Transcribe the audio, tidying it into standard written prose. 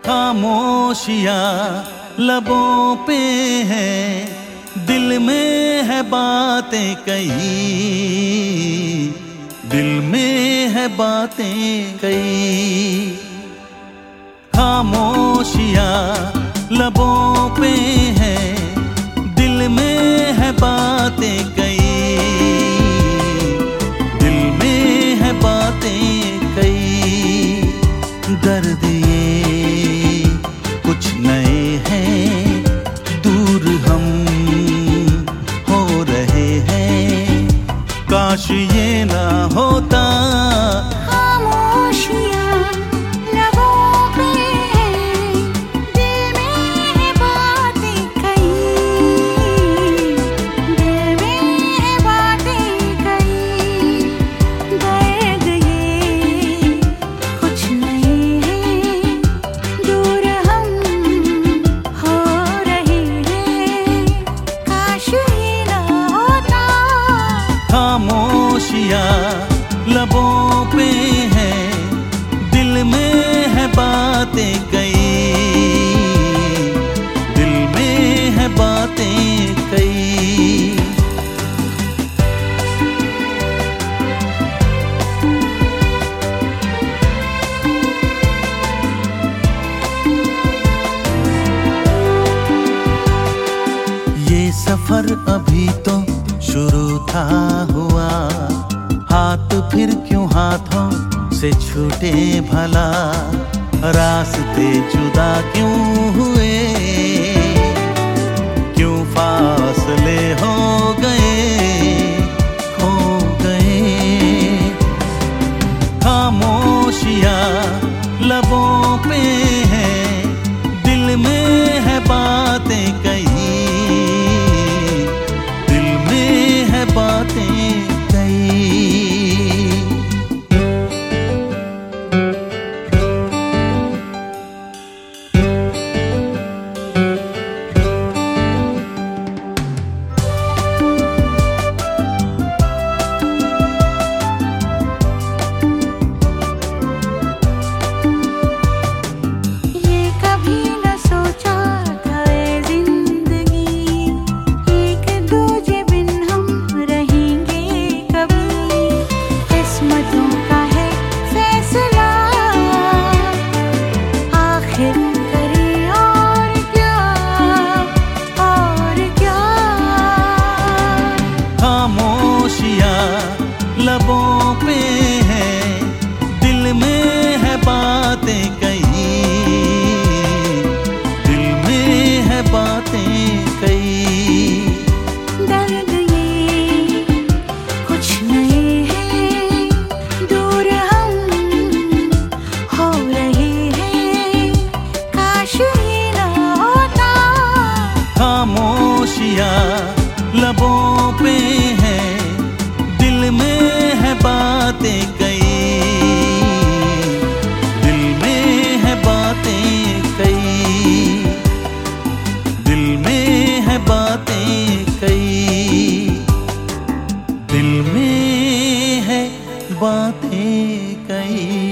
खामोशियाँ लबों पे है, दिल में है बातें कई, दिल में है बातें कई। खामोशियाँ लबों पे है, दिल में है बातें कई, दिल में है बातें कई। दर्द ये कुछ नए हैं, दूर हम हो रहे हैं, काश ये ना होता। खामोशियाँ लबों पे है, दिल में है बातें कई, दिल में है बातें कई। ये सफर अभी तो शुरू था हुआ, हाथ फिर क्यों हाथों से छूटे भला, रास्ते जुदा क्यों हुए, क्यों फासले हो गए, खो गए। खामोशियाँ लबों पे है, दिल में है बातें कई, बातें कई। खामोशियाँ लबों पे है, दिल में है बातें कई, दिल में है बातें कई। दर्द ये कुछ नए हैं, दूर हम हो रहे हैं, काश ये ना होता। खामोशियाँ लबों पे है, दिल में है बातें कई, दिल में है बातें कई, दिल में है बातें कई, दिल में है बातें कई।